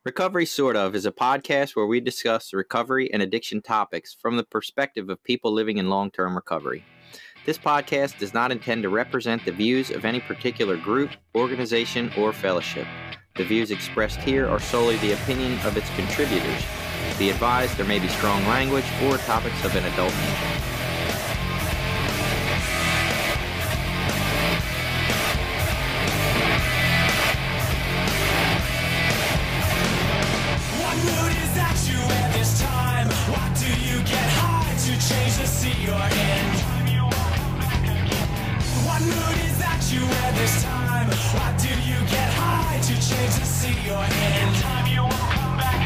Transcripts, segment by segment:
Recovery Sort of is a podcast where we discuss recovery and addiction topics from the perspective of people living in long-term recovery. This podcast does not intend to represent the views of any particular group, organization, or fellowship. The views expressed here are solely the opinion of its contributors. Be advised there may be strong language or topics of an adult nature. Change to see your end. What mood is that you wear this time? Why do you get high to change to see your end? Time you won't come back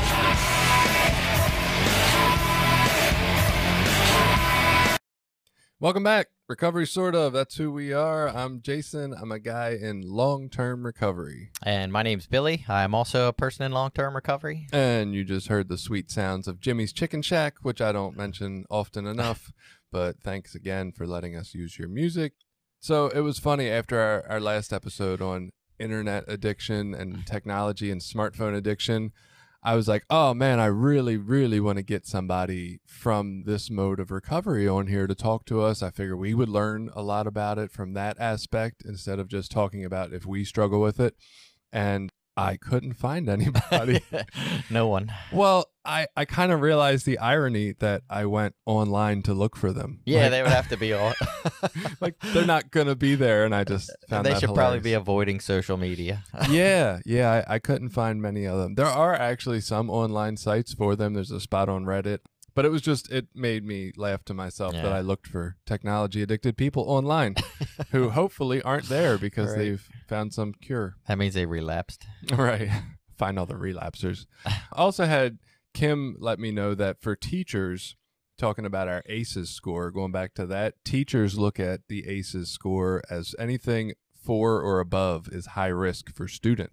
again. Welcome back. Recovery Sort of. That's who we are. I'm Jason. I'm a guy in long-term recovery. And my name's Billy. I'm also a person in long-term recovery. And you just heard the sweet sounds of Jimmy's Chicken Shack, which I don't mention often enough, but thanks again for letting us use your music. So it was funny after our last episode on internet addiction and technology and smartphone addiction, I was like, oh man, I really, really want to get somebody from this mode of recovery on here to talk to us. I figure we would learn a lot about it from that aspect instead of just talking about if we struggle with it. And I couldn't find anybody. No one. Well, I kind of realized the irony that I went online to look for them. Yeah, like, they would have to be all. like they're not going to be there. And I just found They that should hilarious. probably be avoiding social media. Yeah. I couldn't find many of them. There are actually some online sites for them. There's a spot on Reddit. But it made me laugh to myself that I looked for technology addicted people online who hopefully aren't there because they've found some cure. That means they relapsed. Right. Find all the relapsers. Also had Kim let me know that for teachers, talking about our ACEs score, going back to that, teachers look at the ACEs score as anything 4 or above is high risk for student.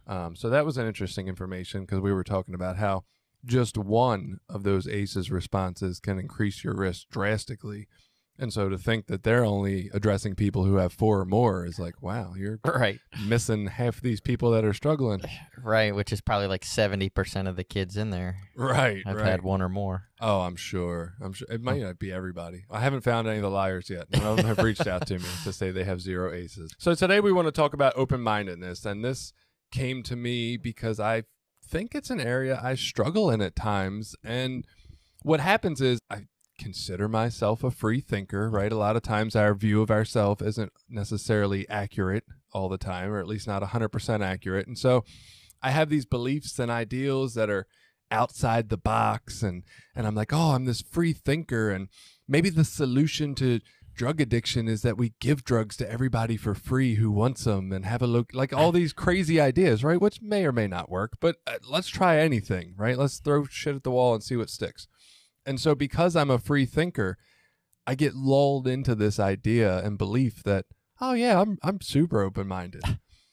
So that was an interesting information because we were talking about how just one of those ACEs responses can increase your risk drastically. And so to think that they're only addressing people who have 4 or more is like, wow, you're missing half these people that are struggling. Right, which is probably like 70% of the kids in there. Right. I've had 1 or more. Oh, I'm sure. It might not be everybody. I haven't found any of the liars yet. None of them have reached out to me to say they have 0 ACEs. So today we want to talk about open-mindedness. And this came to me because I think it's an area I struggle in at times. And what happens is I consider myself a free thinker, right? A lot of times our view of ourselves isn't necessarily accurate all the time, or at least not 100% accurate. And so I have these beliefs and ideals that are outside the box. And I'm like, oh, I'm this free thinker. And maybe the solution to drug addiction is that we give drugs to everybody for free who wants them and have a look, like all these crazy ideas, right? Which may or may not work, but let's try anything, right? Let's throw shit at the wall and see what sticks. And so because I'm a free thinker, I get lulled into this idea and belief that, oh yeah, I'm super open-minded.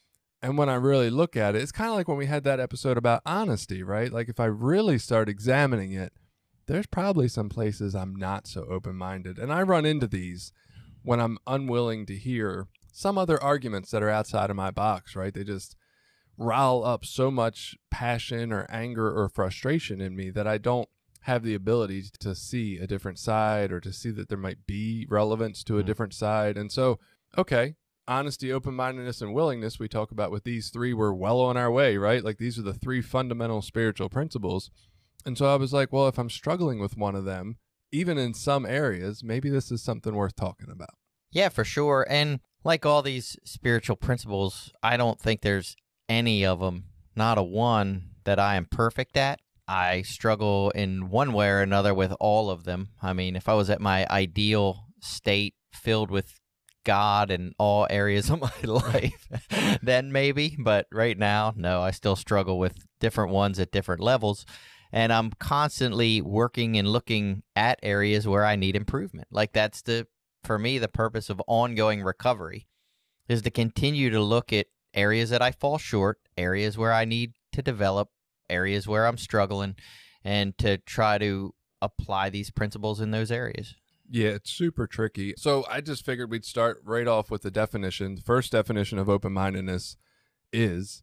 And when I really look at it, it's kind of like when we had that episode about honesty, right? Like if I really start examining it, there's probably some places I'm not so open-minded. And I run into these when I'm unwilling to hear some other arguments that are outside of my box, right? They just rile up so much passion or anger or frustration in me that I don't have the ability to see a different side or to see that there might be relevance to a different side. And so, okay, honesty, open-mindedness, and willingness we talk about with these 3, we're well on our way, right? Like these are the 3 fundamental spiritual principles. And so I was like, well, if I'm struggling with one of them, even in some areas, maybe this is something worth talking about. Yeah, for sure. And like all these spiritual principles, I don't think there's any of them, not a one, that I am perfect at. I struggle in one way or another with all of them. I mean, if I was at my ideal state filled with God in all areas of my life, then maybe. But right now, no, I still struggle with different ones at different levels. And I'm constantly working and looking at areas where I need improvement. Like that's for me, the purpose of ongoing recovery is to continue to look at areas that I fall short, areas where I need to develop, areas where I'm struggling, and to try to apply these principles in those areas. Yeah, it's super tricky. So I just figured we'd start right off with the definition. The first definition of open-mindedness is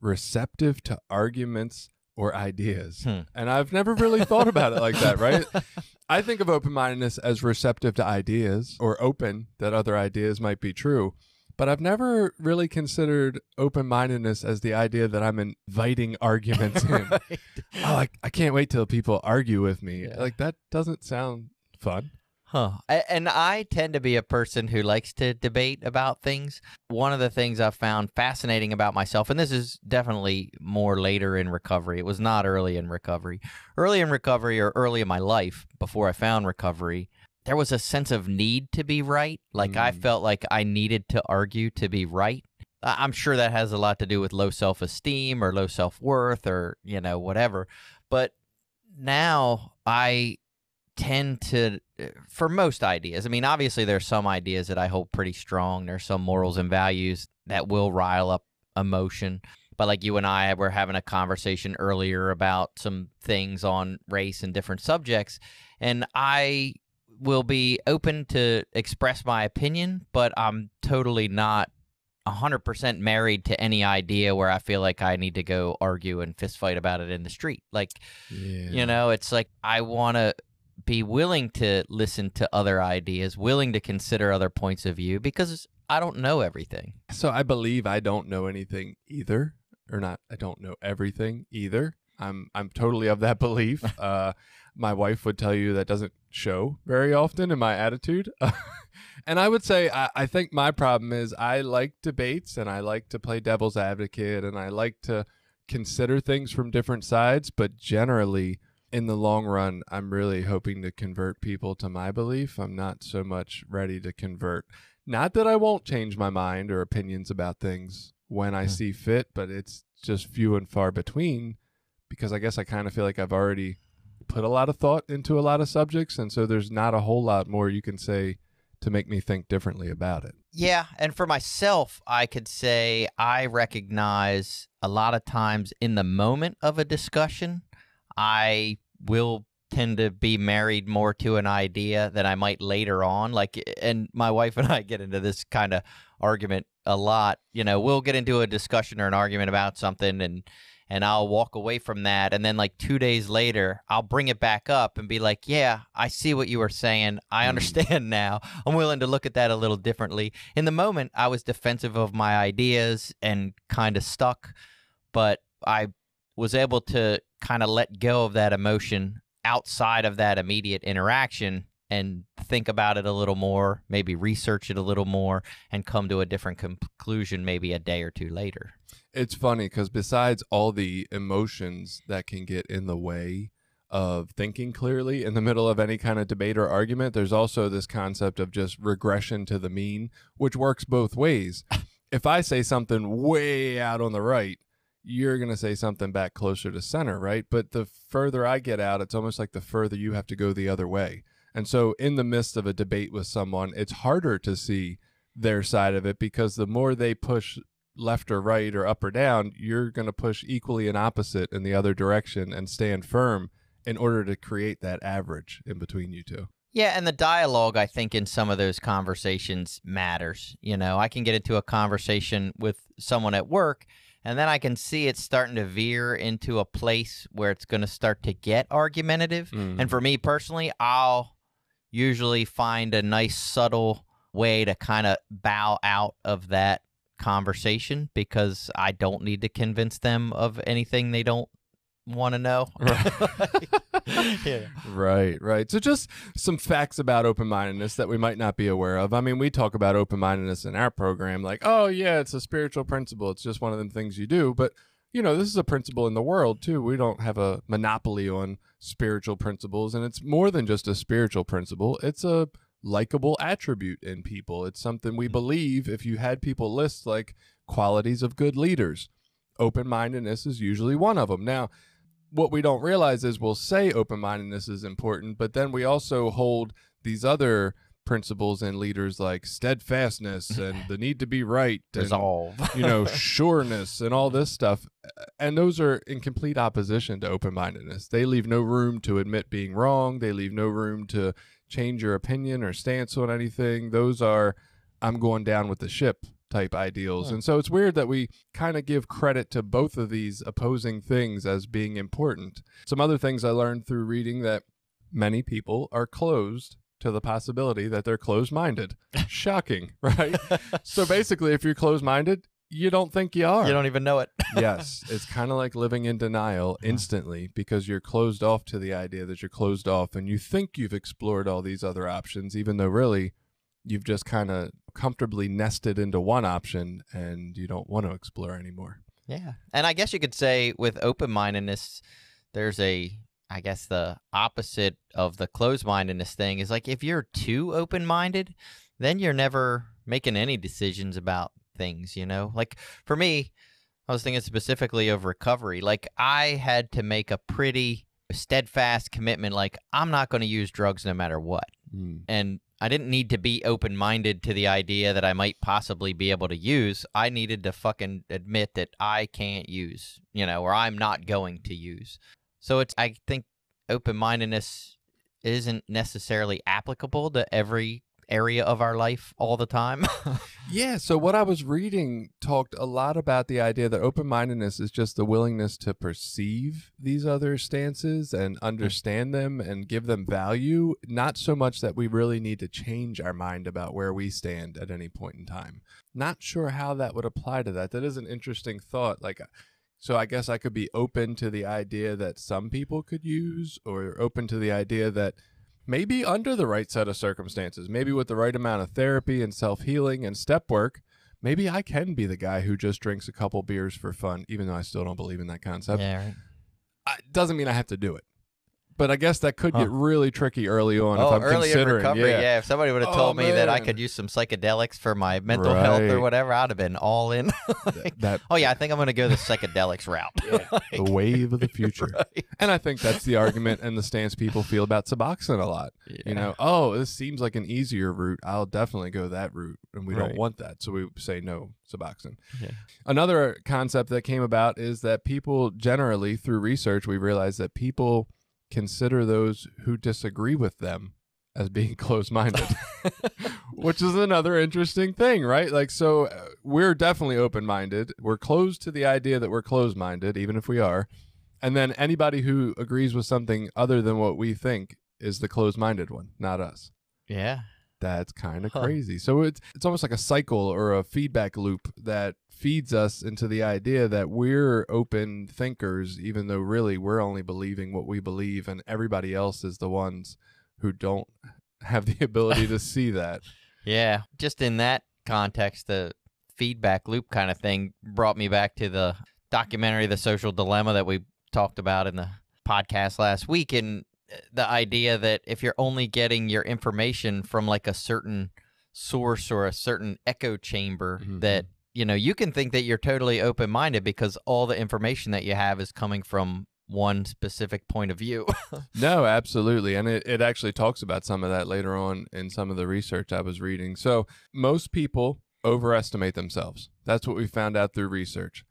receptive to arguments or ideas. And I've never really thought about it like that, right? I think of open-mindedness as receptive to ideas or open that other ideas might be true. But I've never really considered open-mindedness as the idea that I'm inviting arguments in. Right. Oh, I can't wait till people argue with me. Yeah. Like, that doesn't sound fun. And I tend to be a person who likes to debate about things. One of the things I've found fascinating about myself, and this is definitely more later in recovery. It was not early in recovery. Early in recovery, or early in my life before I found recovery, there was a sense of need to be right. Like I felt like I needed to argue to be right. I'm sure that has a lot to do with low self-esteem or low self-worth or, whatever. But now I tend to, for most ideas, I mean, obviously there's some ideas that I hold pretty strong. There's some morals and values that will rile up emotion. But like you and I were having a conversation earlier about some things on race and different subjects, and I will be open to express my opinion, but I'm totally not 100% married to any idea where I feel like I need to go argue and fist fight about it in the street. Like, it's like I want to be willing to listen to other ideas, willing to consider other points of view, because I don't know everything. So I believe I don't know anything either, or not. I don't know everything either. I'm totally of that belief. My wife would tell you that doesn't show very often in my attitude. And I would say I think my problem is I like debates and I like to play devil's advocate and I like to consider things from different sides. But generally, in the long run, I'm really hoping to convert people to my belief. I'm not so much ready to convert. Not that I won't change my mind or opinions about things when I see fit, but it's just few and far between, because I guess I kind of feel like I've already put a lot of thought into a lot of subjects, and so there's not a whole lot more you can say to make me think differently about it. Yeah, and for myself, I could say I recognize a lot of times in the moment of a discussion, I will tend to be married more to an idea than I might later on. Like, and my wife and I get into this kind of argument a lot. We'll get into a discussion or an argument about something, and I'll walk away from that. And then like 2 days later, I'll bring it back up and be like, yeah, I see what you were saying. I understand now. I'm willing to look at that a little differently. In the moment, I was defensive of my ideas and kind of stuck, but I was able to kind of let go of that emotion outside of that immediate interaction and think about it a little more, maybe research it a little more, and come to a different conclusion maybe a day or two later. It's funny because besides all the emotions that can get in the way of thinking clearly in the middle of any kind of debate or argument, there's also this concept of just regression to the mean, which works both ways. If I say something way out on the right, you're going to say something back closer to center, right? But the further I get out, it's almost like the further you have to go the other way. And so in the midst of a debate with someone, it's harder to see their side of it, because the more they push left or right or up or down, you're going to push equally and opposite in the other direction and stand firm in order to create that average in between you two. Yeah, and the dialogue, I think, in some of those conversations matters. I can get into a conversation with someone at work, and then I can see it starting to veer into a place where it's going to start to get argumentative. And for me personally, I'll usually find a nice subtle way to kind of bow out of that conversation, because I don't need to convince them of anything they don't want to know. Yeah. Right. So just some facts about open-mindedness that we might not be aware of. I mean, we talk about open-mindedness in our program like, oh, yeah, it's a spiritual principle. It's just one of them things you do. But, this is a principle in the world, too. We don't have a monopoly on spiritual principles, and it's more than just a spiritual principle. It's a likable attribute in people. It's something we believe. If you had people list like qualities of good leaders, open-mindedness is usually one of them. Now, what we don't realize is we'll say open-mindedness is important, but then we also hold these other principles in leaders like steadfastness and the need to be right, resolve, and, sureness and all this stuff. And those are in complete opposition to open-mindedness. They leave no room to admit being wrong. They leave no room to change your opinion or stance on anything. Those are, I'm going down with the ship type ideals. And so it's weird that we kind of give credit to both of these opposing things as being important. Some other things I learned through reading that many people are closed to the possibility that they're closed-minded. Shocking, right? So basically, if you're closed-minded, you don't think you are. You don't even know it. Yes, it's kind of like living in denial instantly because you're closed off to the idea that you're closed off and you think you've explored all these other options, even though really you've just kind of comfortably nested into one option and you don't want to explore anymore. Yeah. And I guess you could say with open-mindedness, there's I guess the opposite of the closed-mindedness thing is like if you're too open-minded, then you're never making any decisions about things, you know? Like for me, I was thinking specifically of recovery. Like I had to make a pretty steadfast commitment, like I'm not going to use drugs no matter what. And I didn't need to be open-minded to the idea that I might possibly be able to use. I needed to fucking admit that I can't use, you know, or I'm not going to use. So I think open-mindedness isn't necessarily applicable to every area of our life all the time. Yeah, so what I was reading talked a lot about the idea that open-mindedness is just the willingness to perceive these other stances and understand them and give them value, not so much that we really need to change our mind about where we stand at any point in time. Not sure how that would apply to that. That is an interesting thought. Like, so I guess I could be open to the idea that some people could use, or open to the idea that maybe under the right set of circumstances, maybe with the right amount of therapy and self-healing and step work, maybe I can be the guy who just drinks a couple beers for fun, even though I still don't believe in that concept. Yeah, right. Doesn't mean I have to do it. But I guess that could get really tricky early on if I'm early in considering. recovery, yeah. If somebody would have told me that I could use some psychedelics for my mental health or whatever, I'd have been all in. Oh, yeah, I think I'm going to go the psychedelics route. The wave of the future. Right. And I think that's the argument and the stance people feel about Suboxone a lot. Yeah. You know, oh, this seems like an easier route. I'll definitely go that route. And we don't Right. want that. So we say no Suboxone. Yeah. Another concept that came about is that people generally, through research, we realized that people consider those who disagree with them as being closed-minded, which is another interesting thing, right? Like, so we're definitely open-minded. We're closed to the idea that we're closed-minded, even if we are. And then anybody who agrees with something other than what we think is the closed-minded one, not us. Yeah. That's kind of crazy. So it's almost like a cycle or a feedback loop that feeds us into the idea that we're open thinkers, even though really we're only believing what we believe, and everybody else is the ones who don't have the ability to see that. Yeah. Just in that context, the feedback loop kind of thing brought me back to the documentary, The Social Dilemma, that we talked about in the podcast last week. And the idea that if you're only getting your information from like a certain source or a certain echo chamber, that, you know, you can think that you're totally open-minded because all the information that you have is coming from one specific point of view. No, absolutely. And it actually talks about some of that later on in some of the research I was reading. So most people overestimate themselves. That's what we found out through research.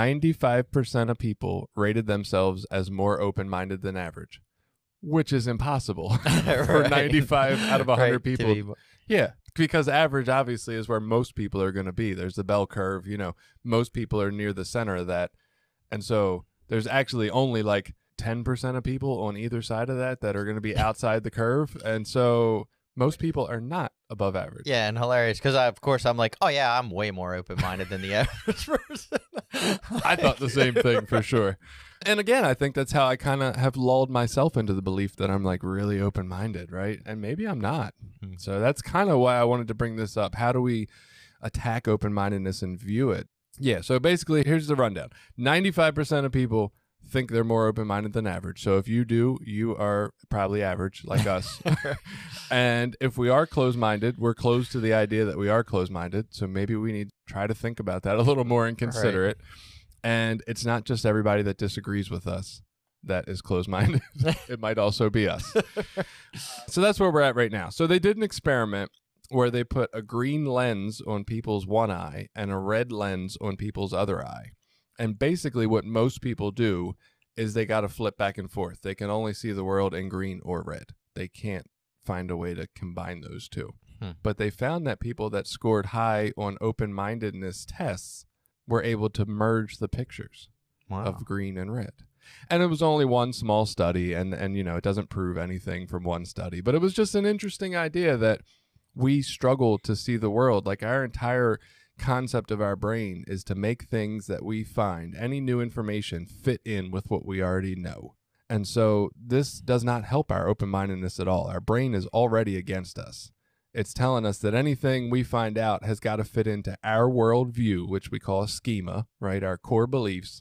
95% of people rated themselves as more open-minded than average, which is impossible for Right. 95 out of 100 Right, to people. be- Yeah, because average obviously is where most people are going to be. There's the bell curve, you know, most people are near the center of that. And so there's actually only like 10% of people on either side of that are going to be outside the curve. And so most people are not above average. Yeah, and hilarious because of course I'm like, oh yeah, I'm way more open-minded than the average person. I thought the same thing for sure. And again, I think that's how I kind of have lulled myself into the belief that I'm like really open-minded, right? And maybe I'm not. So that's kind of why I wanted to bring this up. How do we attack open-mindedness and view it? Yeah, so basically, here's the rundown. 95% of people think they're more open-minded than average. So if you do, you are probably average, like us. And if we are closed-minded, we're closed to the idea that we are closed-minded. So maybe we need to try to think about that a little more and consider it. And it's not just everybody that disagrees with us that is closed-minded. It might also be us. So that's where we're at right now. So they did an experiment where they put a green lens on people's one eye and a red lens on people's other eye. And basically what most people do is they got to flip back and forth. They can only see the world in green or red. They can't find a way to combine those two. but they found that people that scored high on open-mindedness tests were able to merge the pictures of green and red. And it was only one small study, and it doesn't prove anything from one study, but it was just an interesting idea that we struggle to see the world. Like, our entire concept of our brain is to make things that we find, any new information, fit in with what we already know. And so this does not help our open-mindedness at all. Our brain is already against us. It's telling us that anything we find out has got to fit into our worldview, which we call a schema, right? Our core beliefs,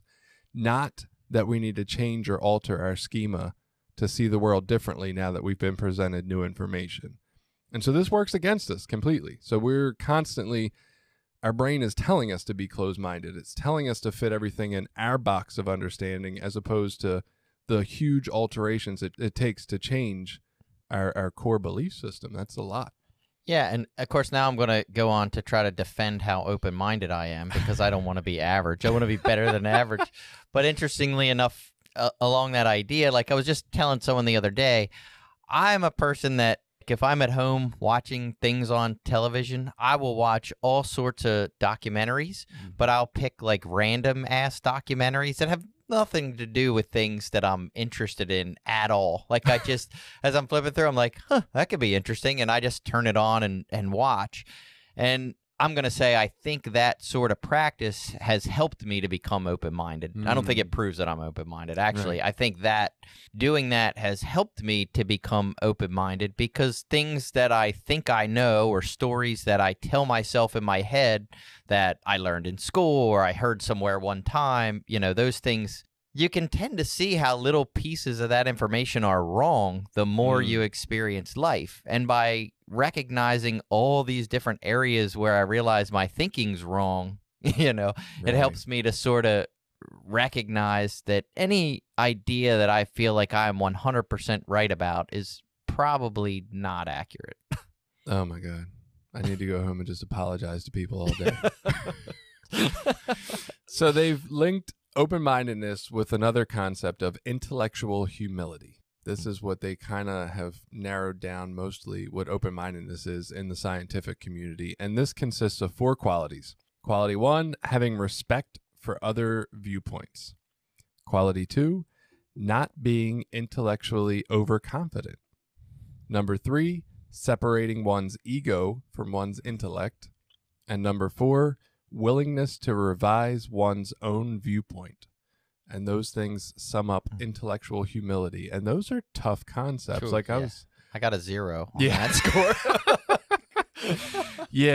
not that we need to change or alter our schema to see the world differently now that we've been presented new information. And so this works against us completely. So we're constantly, our brain is telling us to be closed-minded. It's telling us to fit everything in our box of understanding as opposed to the huge alterations it takes to change our core belief system. That's a lot. Yeah, and of course now I'm going to go on to try to defend how open-minded I am because I don't want to be average. I want to be better than average. But interestingly enough, along that idea, like I was just telling someone the other day, I'm a person that if I'm at home watching things on television, I will watch all sorts of documentaries, but I'll pick like random-ass documentaries that have nothing to do with things that I'm interested in at all. Like I just, as I'm flipping through, I'm like, that could be interesting. And I just turn it on and watch. And I'm going to say I think that sort of practice has helped me to become open-minded. I don't think it proves that I'm open-minded. Actually, right. I think that doing that has helped me to become open-minded because things that I think I know or stories that I tell myself in my head that I learned in school or I heard somewhere one time, those things, you can tend to see how little pieces of that information are wrong the more you experience life. And by recognizing all these different areas where I realize my thinking's wrong, it helps me to sort of recognize that any idea that I feel like I'm 100% right about is probably not accurate. Oh my God. I need to go home and just apologize to people all day. So they've linked open-mindedness with another concept of intellectual humility. This is what they kind of have narrowed down mostly what open-mindedness is in the scientific community. And this consists of 4 qualities. Quality 1, having respect for other viewpoints. Quality 2, not being intellectually overconfident. Number 3, separating one's ego from one's intellect. And number 4, willingness to revise one's own viewpoint. And those things sum up intellectual humility. And those are tough concepts. True, I got a 0 on that score.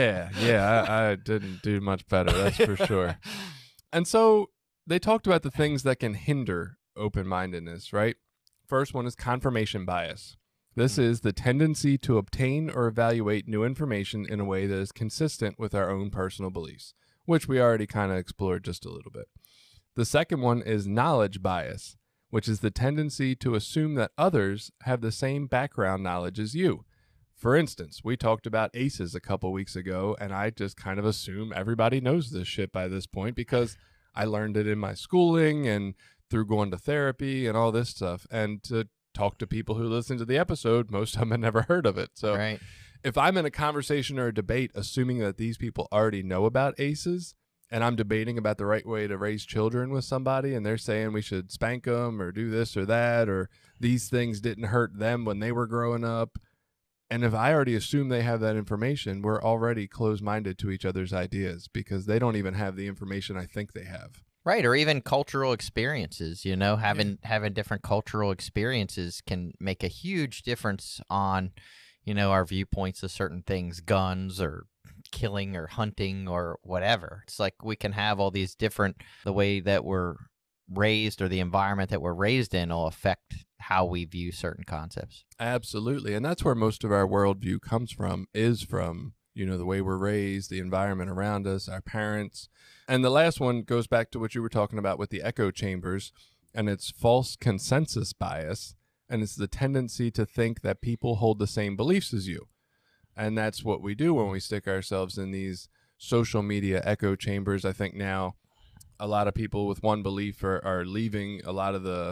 I didn't do much better, that's for sure. And so they talked about the things that can hinder open-mindedness, right? First one is confirmation bias. This is the tendency to obtain or evaluate new information in a way that is consistent with our own personal beliefs, which we already kind of explored just a little bit. The second one is knowledge bias, which is the tendency to assume that others have the same background knowledge as you. For instance, we talked about ACEs a couple weeks ago, and I just kind of assume everybody knows this shit by this point because I learned it in my schooling and through going to therapy and all this stuff. And to talk to people who listen to the episode, most of them have never heard of it. So right. If I'm in a conversation or a debate assuming that these people already know about ACEs, and I'm debating about the right way to raise children with somebody, and they're saying we should spank them or do this or that, or these things didn't hurt them when they were growing up. And if I already assume they have that information, we're already closed-minded to each other's ideas because they don't even have the information I think they have. Right, or even cultural experiences, having different cultural experiences can make a huge difference on, our viewpoints of certain things, guns or killing or hunting or whatever. It's like we can have all these different, the way that we're raised or the environment that we're raised in will affect how we view certain concepts. Absolutely. And that's where most of our worldview comes from, is from, the way we're raised, the environment around us, our parents. And the last one goes back to what you were talking about with the echo chambers, and it's false consensus bias. And it's the tendency to think that people hold the same beliefs as you. And that's what we do when we stick ourselves in these social media echo chambers. I think now a lot of people with one belief are leaving a lot of the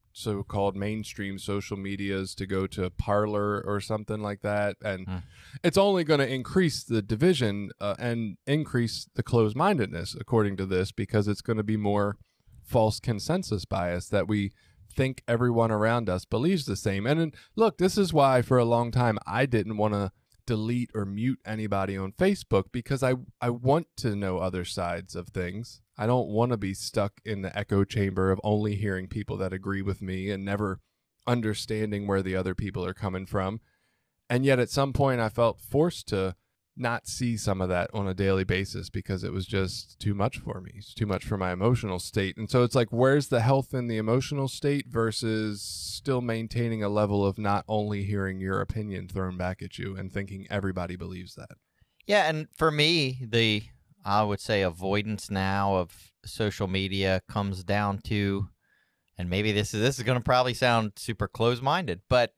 so-called mainstream social medias to go to Parler or something like that. And it's only going to increase the division and increase the closed-mindedness, according to this, because it's going to be more false consensus bias that we think everyone around us believes the same. And look, this is why for a long time I didn't want to delete or mute anybody on Facebook, because I want to know other sides of things. I don't want to be stuck in the echo chamber of only hearing people that agree with me and never understanding where the other people are coming from. And yet at some point I felt forced to not see some of that on a daily basis because it was just too much for me. It's too much for my emotional state. And so it's like, where's the health in the emotional state versus still maintaining a level of not only hearing your opinion thrown back at you and thinking everybody believes that? Yeah, and for me, I would say avoidance now of social media comes down to, and maybe this is going to probably sound super close-minded, but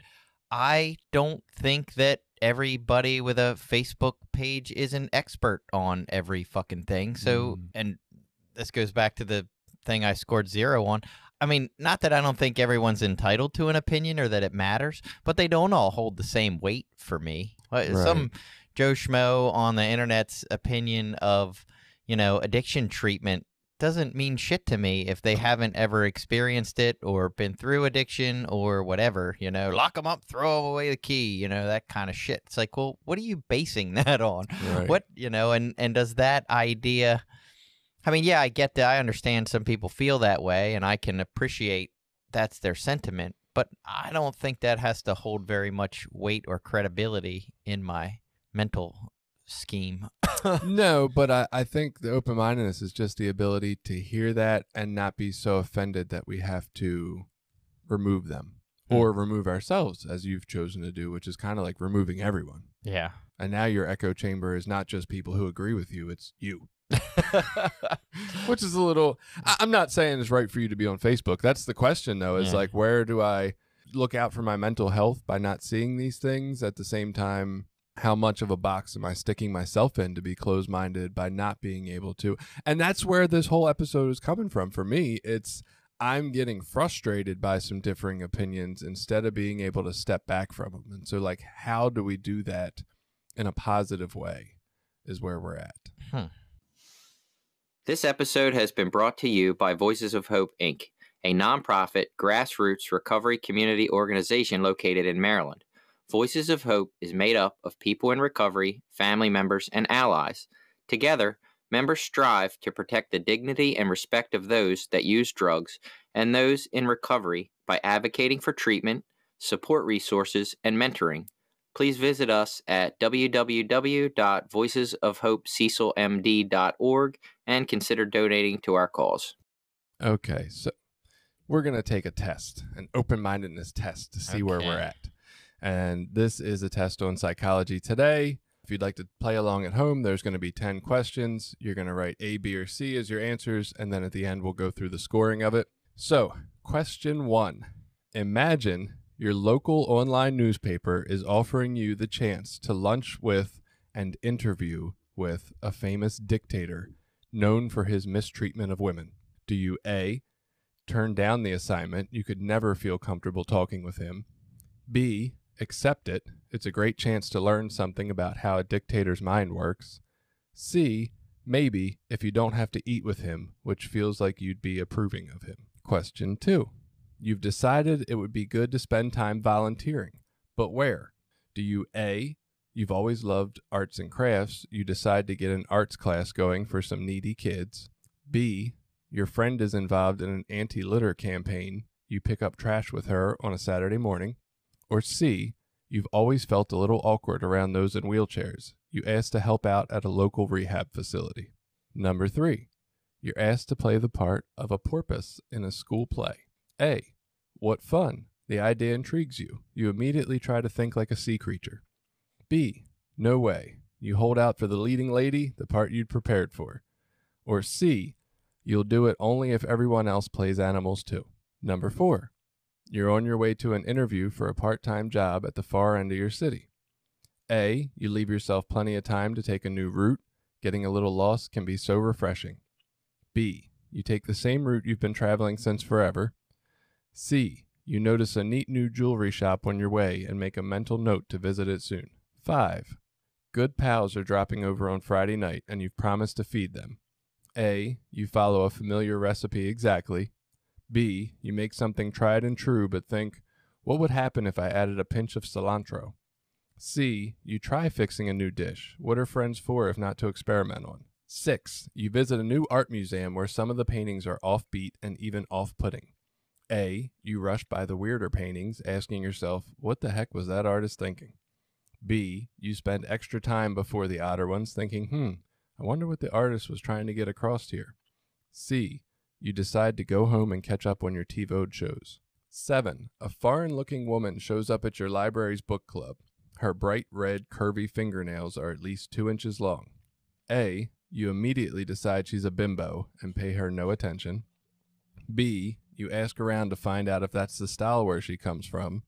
I don't think that everybody with a Facebook page is an expert on every fucking thing. So, and this goes back to the thing I scored 0 on. I mean, not that I don't think everyone's entitled to an opinion or that it matters, but they don't all hold the same weight for me. Right. Some Joe Schmo on the internet's opinion of, addiction treatment doesn't mean shit to me if they haven't ever experienced it or been through addiction or whatever, lock them up, throw away the key, that kind of shit. It's like, well, what are you basing that on? Right. What, and does that idea, I mean, yeah, I get that. I understand some people feel that way and I can appreciate that's their sentiment, but I don't think that has to hold very much weight or credibility in my mental scheme. No, but I think the open-mindedness is just the ability to hear that and not be so offended that we have to remove them or remove ourselves, as you've chosen to do, which is kind of like removing everyone. Yeah. And now your echo chamber is not just people who agree with you, it's you. Which is a little, I'm not saying it's right for you to be on Facebook. That's the question, though, is like, where do I look out for my mental health by not seeing these things? At the same time, how much of a box am I sticking myself in to be closed-minded by not being able to? And that's where this whole episode is coming from. For me, it's I'm getting frustrated by some differing opinions instead of being able to step back from them. And so, like, how do we do that in a positive way is where we're at. This episode has been brought to you by Voices of Hope, Inc., a nonprofit, grassroots recovery community organization located in Maryland. Voices of Hope is made up of people in recovery, family members, and allies. Together, members strive to protect the dignity and respect of those that use drugs and those in recovery by advocating for treatment, support resources, and mentoring. Please visit us at www.voicesofhopececilmd.org and consider donating to our cause. Okay, so we're going to take a test, an open-mindedness test to see where we're at. And this is a test on Psychology Today. If you'd like to play along at home, there's going to be 10 questions. You're going to write A, B, or C as your answers, and then at the end, we'll go through the scoring of it. So, question 1. Imagine your local online newspaper is offering you the chance to lunch with and interview with a famous dictator known for his mistreatment of women. Do you A, turn down the assignment? You could never feel comfortable talking with him. B, accept it. It's a great chance to learn something about how a dictator's mind works. C, maybe if you don't have to eat with him, which feels like you'd be approving of him. Question 2. You've decided it would be good to spend time volunteering, but where? Do you A, you've always loved arts and crafts, you decide to get an arts class going for some needy kids. B, your friend is involved in an anti-litter campaign, you pick up trash with her on a Saturday morning. Or C, you've always felt a little awkward around those in wheelchairs. You ask to help out at a local rehab facility. Number 3, you're asked to play the part of a porpoise in a school play. A, what fun. The idea intrigues you. You immediately try to think like a sea creature. B, no way. You hold out for the leading lady, the part you'd prepared for. Or C, you'll do it only if everyone else plays animals too. Number 4, you're on your way to an interview for a part-time job at the far end of your city. A, you leave yourself plenty of time to take a new route. Getting a little lost can be so refreshing. B, you take the same route you've been traveling since forever. C. You notice a neat new jewelry shop on your way and make a mental note to visit it soon. 5. Good pals are dropping over on Friday night and you've promised to feed them. A. You follow a familiar recipe exactly. B. You make something tried and true but think, what would happen if I added a pinch of cilantro? C. You try fixing a new dish. What are friends for if not to experiment on? 6. You visit a new art museum where some of the paintings are offbeat and even off-putting. A. You rush by the weirder paintings, asking yourself, what the heck was that artist thinking? B. You spend extra time before the odder ones thinking, I wonder what the artist was trying to get across here. C. You decide to go home and catch up on your TiVoed shows. 7. A foreign-looking woman shows up at your library's book club. Her bright red, curvy fingernails are at least 2 inches long. A. You immediately decide she's a bimbo and pay her no attention. B. You ask around to find out if that's the style where she comes from.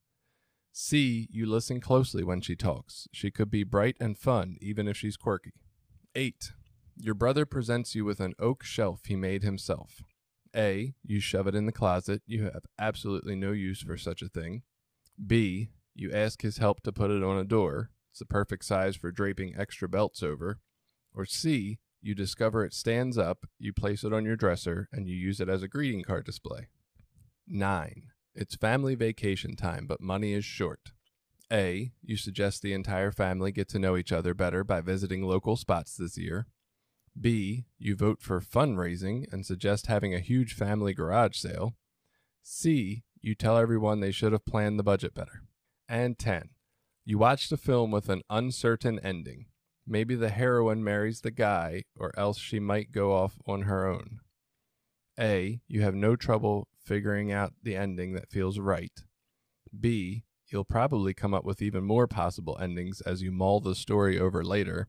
C. You listen closely when she talks. She could be bright and fun, even if she's quirky. 8. Your brother presents you with an oak shelf he made himself. A. You shove it in the closet. You have absolutely no use for such a thing. B. You ask his help to put it on a door. It's the perfect size for draping extra belts over. Or C. You discover it stands up, you place it on your dresser, and you use it as a greeting card display. 9. It's family vacation time, but money is short. A. You suggest the entire family get to know each other better by visiting local spots this year. B. You vote for fundraising and suggest having a huge family garage sale. C. You tell everyone they should have planned the budget better. And 10. You watch the film with an uncertain ending. Maybe the heroine marries the guy, or else she might go off on her own. A. You have no trouble figuring out the ending that feels right. B. You'll probably come up with even more possible endings as you mull the story over later.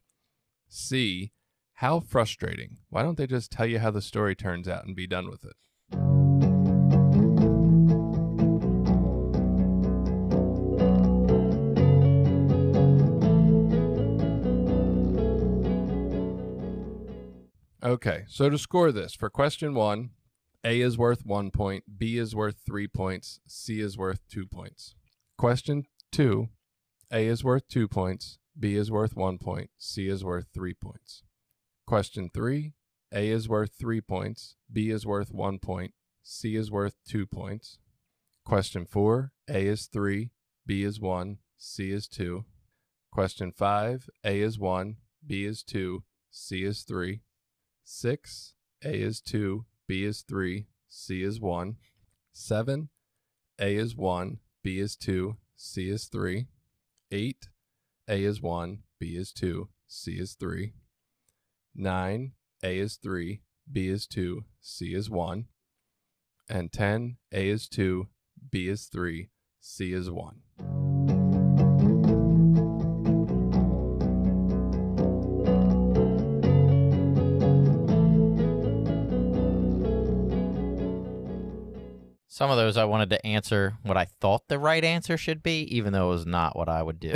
C. How frustrating. Why don't they just tell you how the story turns out and be done with it? Okay, so to score this, for question 1, A is worth 1 point, B is worth 3 points, C is worth 2 points. Question 2, A is worth 2 points, B is worth 1 point, C is worth 3 points. Question 3, A is worth 3 points, B is worth 1 point, C is worth 2 points. Question 4, A is 3, B is 1, C is 2. Question 5, A is 1, B is 2, C is 3. 6, A is 2, B is 3, C is 1. 7, A is 1, B is 2, C is 3. 8, A is 1, B is 2, C is 3. 9, A is 3, B is 2, C is 1. And 10, A is 2, B is 3, C is 1. Some of those I wanted to answer what I thought the right answer should be, even though it was not what I would do.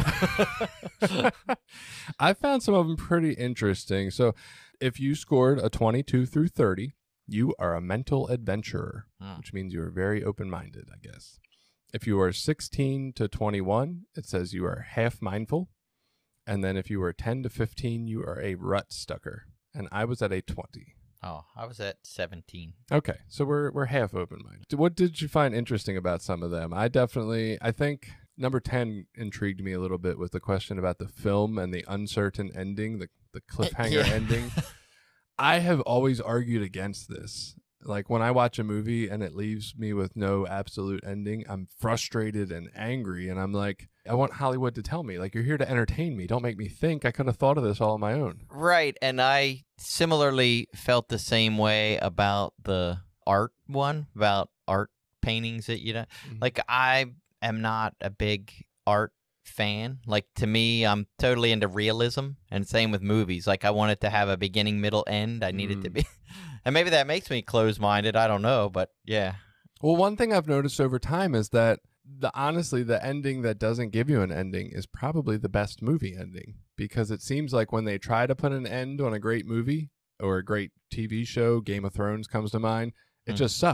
I found some of them pretty interesting. So if you scored a 22 through 30, you are a mental adventurer, which means you are very open-minded, I guess. If you are 16 to 21, it says you are half mindful. And then if you were 10 to 15, you are a rut stucker. And I was at a 20. Oh, I was at 17. Okay, so we're half open-minded. What did you find interesting about some of them? I think number 10 intrigued me a little bit with the question about the film and the uncertain ending, the cliffhanger ending. I have always argued against this. Like when I watch a movie and it leaves me with no absolute ending, I'm frustrated and angry, and I'm like, I want Hollywood to tell me, like, you're here to entertain me. Don't make me think. I could have thought of this all on my own. Right, and I similarly felt the same way about the art one, about art paintings that, like, I am not a big art fan. Like, to me, I'm totally into realism, and same with movies. Like, I want it to have a beginning, middle, end. I need it to be... And maybe that makes me close-minded. I don't know, but yeah. Well, one thing I've noticed over time is that honestly, the ending that doesn't give you an ending is probably the best movie ending, because it seems like when they try to put an end on a great movie or a great TV show, Game of Thrones comes to mind, it just sucks.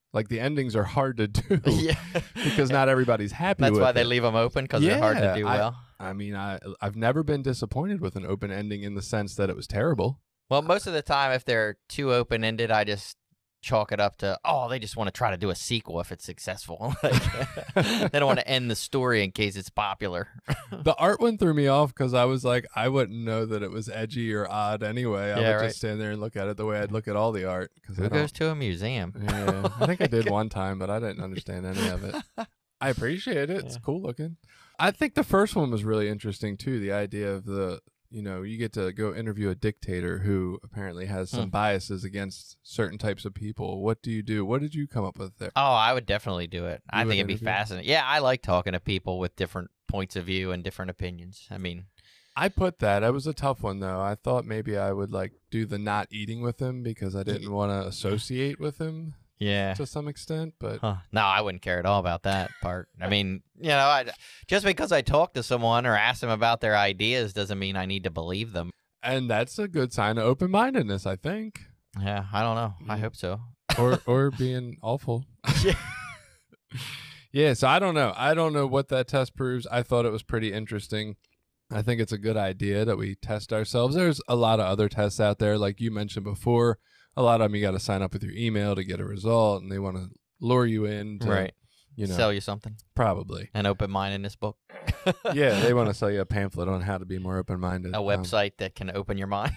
Like the endings are hard to do Yeah. because not everybody's happy That's with why they it. leave them open because they're hard to do well. I mean, I've never been disappointed with an open ending in the sense that it was terrible. Well, most of the time, if they're too open-ended, I just chalk it up to, they just want to try to do a sequel if it's successful. Like, they don't want to end the story in case it's popular. The art one threw me off because I was like, I wouldn't know that it was edgy or odd anyway. I Yeah, would right. just stand there and look at it the way I'd look at all the art. Who goes to a museum? Yeah, I think I did one time, but I didn't understand any of it. I appreciate it. It's cool looking. I think the first one was really interesting too. The idea of you get to go interview a dictator who apparently has some biases against certain types of people. What do you do? What did you come up with there? Oh, I would definitely do it. I would think it'd be interview? fascinating. Yeah, I like talking to people with different points of view and different opinions. I mean, I put that. It was a tough one though. I thought maybe I would like do the not eating with him because I didn't want to associate with him yeah. to some extent. But Huh. No, I wouldn't care at all about that part. I mean, just because I talk to someone or ask them about their ideas doesn't mean I need to believe them. and that's a good sign of open-mindedness, I think, Yeah, I don't know. I Yeah. hope so. or being awful. Yeah. Yeah, so I don't know. I don't know what that test proves. I thought it was pretty interesting. I think it's a good idea that we test ourselves. There's a lot of other tests out there, like you mentioned before. A lot of them you got to sign up with your email to get a result, and they want to lure you in to, Right. you know, Sell you something. probably. An open-mindedness book. Yeah, they want to sell you a pamphlet on how to be more open-minded. A website that can open your mind.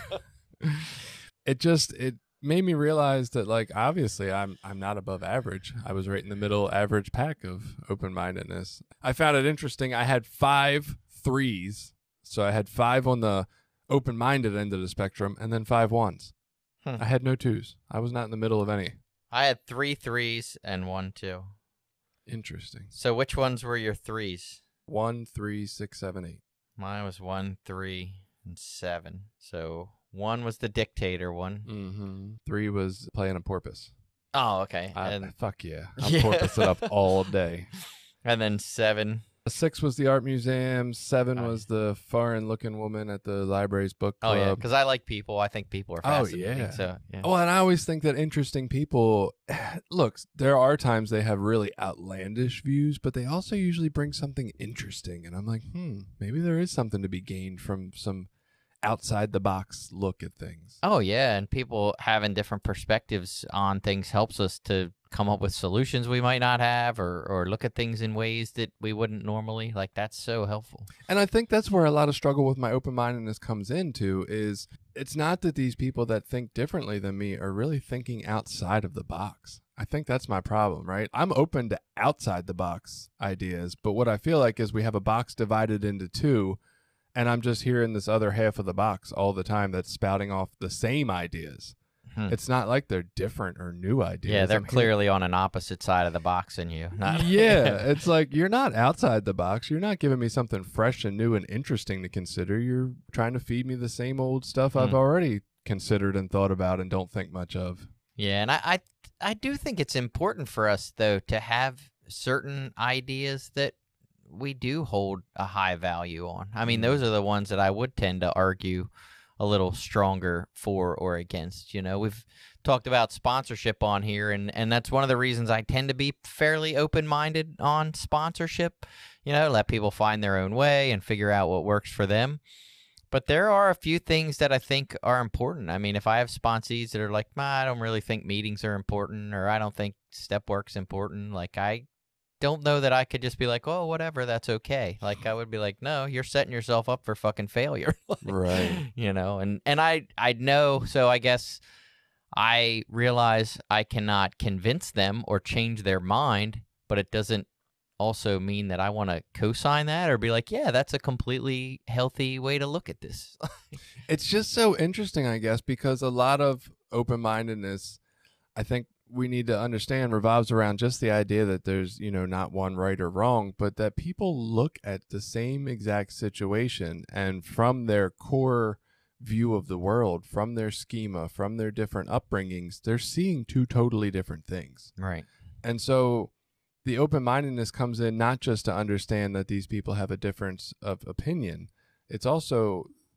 It made me realize that, like, obviously I'm not above average. I was right in the middle average pack of open-mindedness. I found it interesting. I had 5 3s, so I had 5 on the open-minded end of the spectrum, and then 5 1s. I had no 2s. I was not in the middle of any. I had 3 3s and 1 2. Interesting. So which ones were your 3s? 1, 3, 6, 7, 8. Mine was 1, 3, and 7. So 1 was the dictator one. Mm-hmm. 3 was playing a porpoise. Oh, okay. And Fuck yeah. I'm Yeah. porpoising up all day. then 7. 6 was the art museum. 7 Oh, was the foreign-looking woman at the library's book Oh club. yeah, because I like people. I think people are Oh, fascinating. yeah. So yeah. Well, and I always think that interesting people, look, there are times they have really outlandish views, but they also usually bring something interesting. And I'm like, maybe there is something to be gained from some outside the box look at things. Oh yeah, and people having different perspectives on things helps us to come up with solutions we might not have, or look at things in ways that we wouldn't normally. Like that's so helpful. And I think that's where a lot of struggle with my open-mindedness comes into is it's not that these people that think differently than me are really thinking outside of the box. I think that's my problem, right? I'm open to outside the box ideas, but what I feel like is we have a box divided into 2, and I'm just hearing this other half of the box all the time that's spouting off the same ideas. It's not like they're different or new ideas. Yeah, they're I'm hearing- clearly on an opposite side of the box than you. Not- Yeah, it's like you're not outside the box. You're not giving me something fresh and new and interesting to consider. You're trying to feed me the same old stuff I've already considered and thought about and don't think much of. Yeah, and I do think it's important for us though to have certain ideas that we do hold a high value on. I mean, those are the ones that I would tend to argue a little stronger for or against. You know, we've talked about sponsorship on here, and that's one of the reasons I tend to be fairly open-minded on sponsorship. You know, let people find their own way and figure out what works for them. But there are a few things that I think are important. I mean, if I have sponsees that are like, I don't really think meetings are important, or I don't think step work's important, like I don't know that I could just be like, oh, whatever, that's okay. Like I would be like, no, you're setting yourself up for fucking failure. Right. You know, and I know, so I guess I realize I cannot convince them or change their mind, but it doesn't also mean that I want to co-sign that or be like, yeah, that's a completely healthy way to look at this. It's just so interesting, I guess, because a lot of open-mindedness, I think we need to understand, revolves around just the idea that there's, not one right or wrong, but that people look at the same exact situation and from their core view of the world, from their schema, from their different upbringings, they're seeing 2 totally different things. Right. And so the open-mindedness comes in not just to understand that these people have a difference of opinion. It's also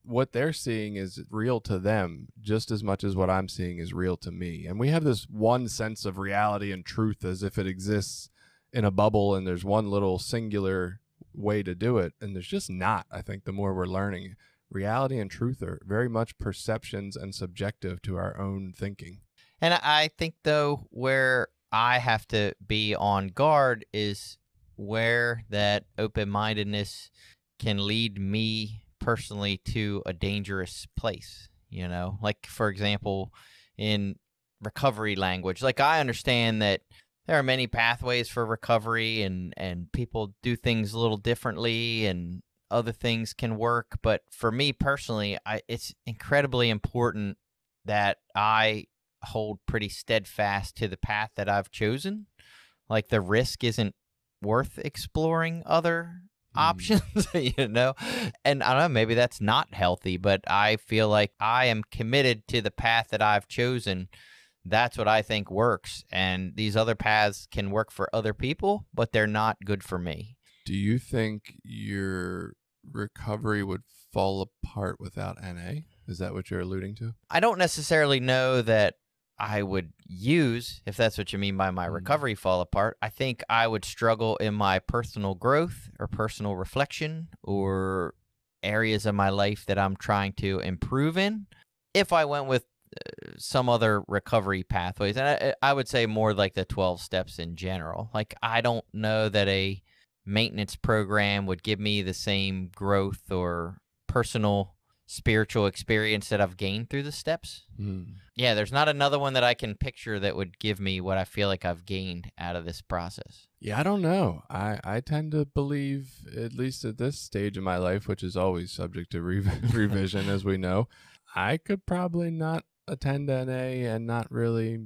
what they're seeing is real to them just as much as what I'm seeing is real to me. And we have this one sense of reality and truth as if it exists in a bubble and there's one little singular way to do it. And there's just not. I think the more we're learning, reality and truth are very much perceptions and subjective to our own thinking. And I think, though, where I have to be on guard is where that open-mindedness can lead me personally to a dangerous place, you know? Like, for example, in recovery language, like I understand that there are many pathways for recovery and people do things a little differently and other things can work. But for me personally, it's incredibly important that I hold pretty steadfast to the path that I've chosen. Like the risk isn't worth exploring other options, you know? And I don't know, maybe that's not healthy, but I feel like I am committed to the path that I've chosen. That's what I think works. And these other paths can work for other people, but they're not good for me. Do you think your recovery would fall apart without NA? Is that what you're alluding to? I don't necessarily know that I would use, if that's what you mean by my recovery fall apart. I think I would struggle in my personal growth or personal reflection or areas of my life that I'm trying to improve in if I went with some other recovery pathways. And I would say more like the 12 steps in general. Like, I don't know that a maintenance program would give me the same growth or personal spiritual experience that I've gained through the steps. Yeah, there's not another one that I can picture that would give me what I feel like I've gained out of this process. Yeah, I don't know. I tend to believe, at least at this stage of my life, which is always subject to revision, as we know, I could probably not attend NA and not really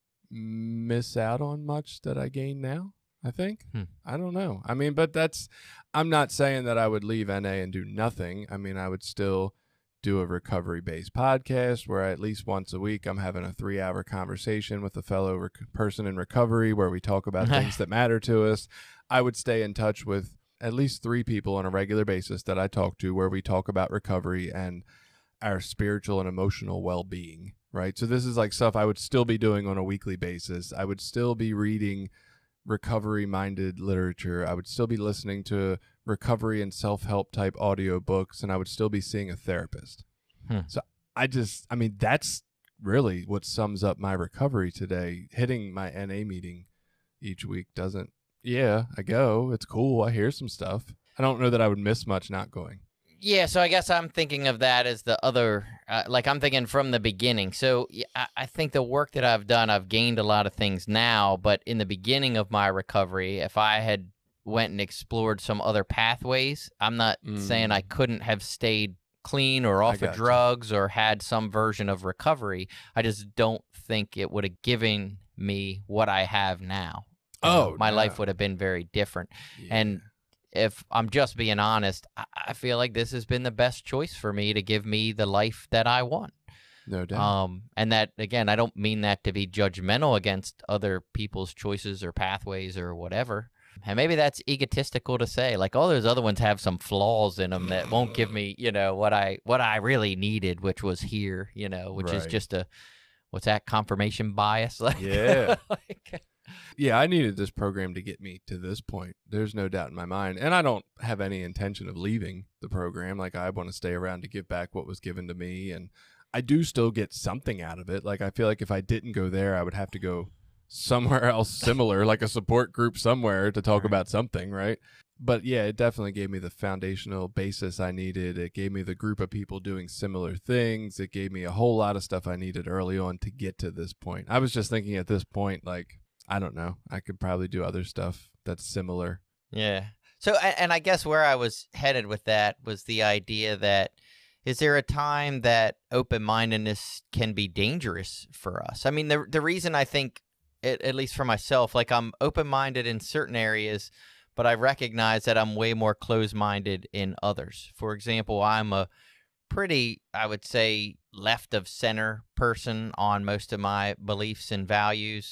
miss out on much that I gain now, I think. I don't know. I mean, but I'm not saying that I would leave NA and do nothing. I mean, I would still do a recovery-based podcast where at least once a week I'm having a 3-hour conversation with a fellow person in recovery where we talk about things that matter to us. I would stay in touch with at least 3 people on a regular basis that I talk to where we talk about recovery and our spiritual and emotional well-being, right? So this is like stuff I would still be doing on a weekly basis. I would still be reading recovery-minded literature. I would still be listening to recovery and self-help type audiobooks, and I would still be seeing a therapist. So I mean, that's really what sums up my recovery today. Hitting my NA meeting each week doesn't, I go, it's cool, I hear some stuff. I don't know that I would miss much not going. Yeah, so I guess I'm thinking of that as the other, like I'm thinking from the beginning. So I think the work that I've done, I've gained a lot of things now, but in the beginning of my recovery, if I had went and explored some other pathways, I'm not saying I couldn't have stayed clean or off of drugs or had some version of recovery. I just don't think it would have given me what I have now. My life would have been very different. Yeah. And if I'm just being honest, I feel like this has been the best choice for me to give me the life that I want. No doubt. And that, again, I don't mean that to be judgmental against other people's choices or pathways or whatever. And maybe that's egotistical to say, like, oh, those other ones have some flaws in them that won't give me, you know, what I really needed, which was here, you know, which is just what's that, confirmation bias? Like, yeah. Yeah, I needed this program to get me to this point. There's no doubt in my mind. And I don't have any intention of leaving the program. Like, I want to stay around to give back what was given to me. And I do still get something out of it. Like, I feel like if I didn't go there, I would have to go somewhere else similar, like a support group somewhere to talk about something, right? But yeah, it definitely gave me the foundational basis I needed. It gave me the group of people doing similar things. It gave me a whole lot of stuff I needed early on to get to this point. I was just thinking at this point, like, I don't know, I could probably do other stuff that's similar. Yeah. So, and I guess where I was headed with that was the idea that, is there a time that open-mindedness can be dangerous for us? I mean, the reason I think, at least for myself, like, I'm open-minded in certain areas, but I recognize that I'm way more closed-minded in others. For example, I'm a pretty, I would say, left of center person on most of my beliefs and values.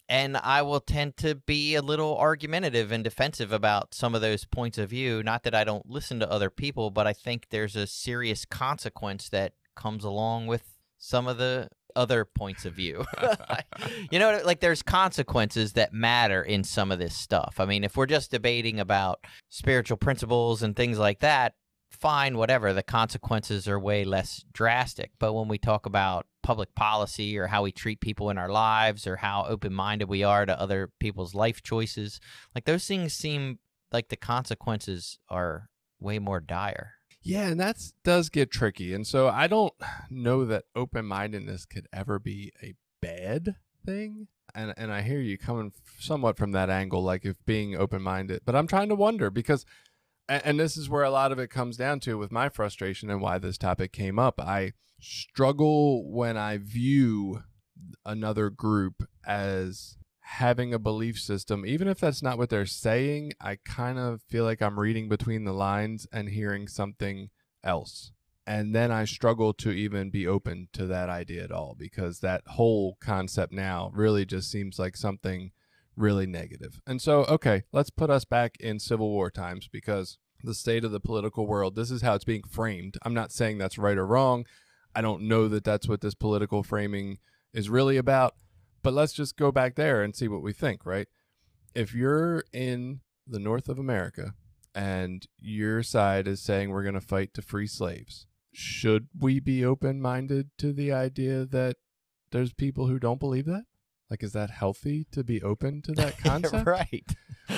And I will tend to be a little argumentative and defensive about some of those points of view. Not that I don't listen to other people, but I think there's a serious consequence that comes along with some of the other points of view. You know, like there's consequences that matter in some of this stuff. I mean, if we're just debating about spiritual principles and things like that, fine, whatever. The consequences are way less drastic. But when we talk about public policy or how we treat people in our lives or how open-minded we are to other people's life choices, like those things seem like the consequences are way more dire. Yeah, and that does get tricky. And so I don't know that open-mindedness could ever be a bad thing. And I hear you coming somewhat from that angle, like if being open-minded. But I'm trying to wonder because, and this is where a lot of it comes down to with my frustration and why this topic came up. I struggle when I view another group as having a belief system, even if that's not what they're saying. I kind of feel like I'm reading between the lines and hearing something else. And then I struggle to even be open to that idea at all, because that whole concept now really just seems like something really negative. And so, okay, let's put us back in Civil War times, because the state of the political world, this is how it's being framed. I'm not saying that's right or wrong. I don't know that that's what this political framing is really about. But let's just go back there and see what we think, right? If you're in the North of America and your side is saying we're going to fight to free slaves, should we be open-minded to the idea that there's people who don't believe that? Like, is that healthy to be open to that concept? Right.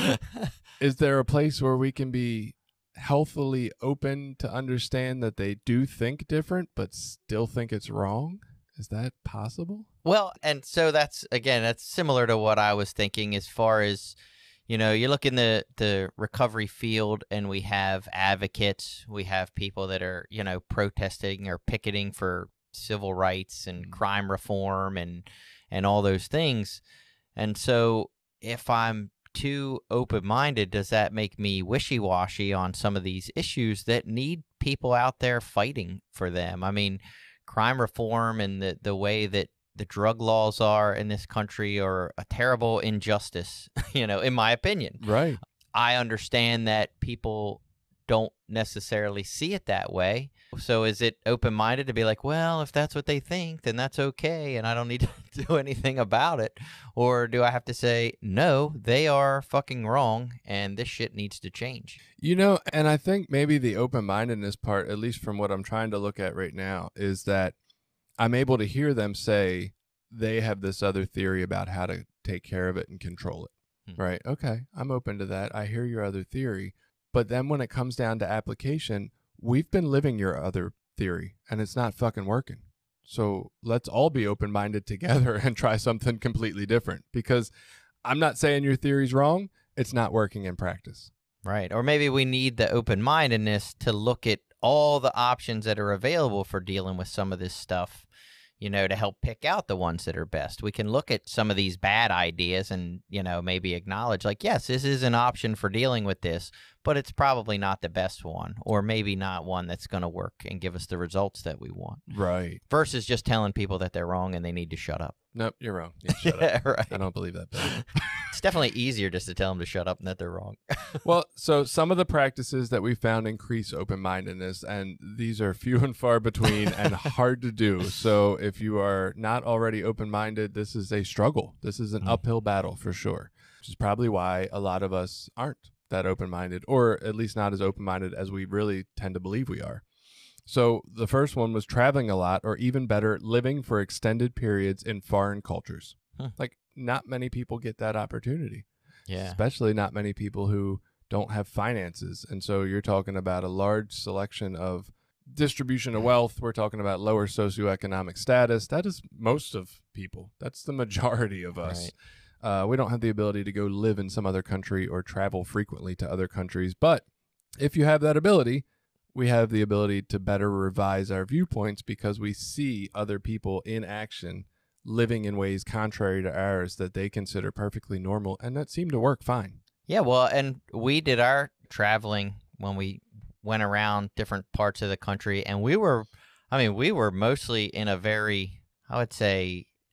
Is there a place where we can be healthily open to understand that they do think different but still think it's wrong? Is that possible? Well, and so that's similar to what I was thinking as far as, you know, you look in the recovery field and we have advocates, we have people that are, you know, protesting or picketing for civil rights and crime reform and all those things. And so if I'm too open-minded, does that make me wishy-washy on some of these issues that need people out there fighting for them? I mean, crime reform and the way that the drug laws are in this country are a terrible injustice, you know, in my opinion. Right. I understand that people don't necessarily see it that way. So is it open-minded to be like, well, if that's what they think, then that's okay, and I don't need to do anything about it? Or do I have to say, no, they are fucking wrong, and this shit needs to change? You know, and I think maybe the open-mindedness part, at least from what I'm trying to look at right now, is that I'm able to hear them say they have this other theory about how to take care of it and control it. Right? Okay, I'm open to that. I hear your other theory. But then when it comes down to application, we've been living your other theory, and it's not fucking working. So let's all be open-minded together and try something completely different, because I'm not saying your theory's wrong. It's not working in practice. Right. Or maybe we need the open-mindedness to look at all the options that are available for dealing with some of this stuff, you know, to help pick out the ones that are best. We can look at some of these bad ideas and, you know, maybe acknowledge like, yes, this is an option for dealing with this, but it's probably not the best one, or maybe not one that's going to work and give us the results that we want. Right. Versus just telling people that they're wrong and they need to shut up. Nope, you're wrong. Yeah, shut up. Right. I don't believe that. It's definitely easier just to tell them to shut up and that they're wrong. Well, so some of the practices that we found increase open-mindedness, and these are few and far between and hard to do. So if you are not already open-minded, this is a struggle. This is an uphill battle for sure, which is probably why a lot of us aren't that open-minded, or at least not as open-minded as we really tend to believe we are. So the first one was traveling a lot, or even better, living for extended periods in foreign cultures. Like, not many people get that opportunity. Yeah. Especially not many people who don't have finances. And so you're talking about a large selection of distribution of wealth. We're talking about lower socioeconomic status. That is most of people. That's the majority of us. Right. We don't have the ability to go live in some other country or travel frequently to other countries. But if you have that ability, we have the ability to better revise our viewpoints because we see other people in action living in ways contrary to ours that they consider perfectly normal, and that seemed to work fine. Yeah, well, and we did our traveling when we went around different parts of the country, and we were mostly in a very, I would say,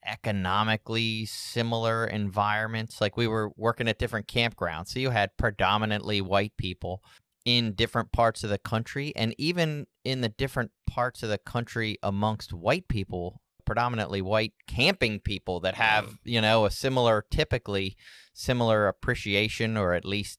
economically similar environments. Like we were working at different campgrounds. So you had predominantly white people in different parts of the country. And even in the different parts of the country amongst white people, predominantly white camping people that have, a typically similar appreciation or at least,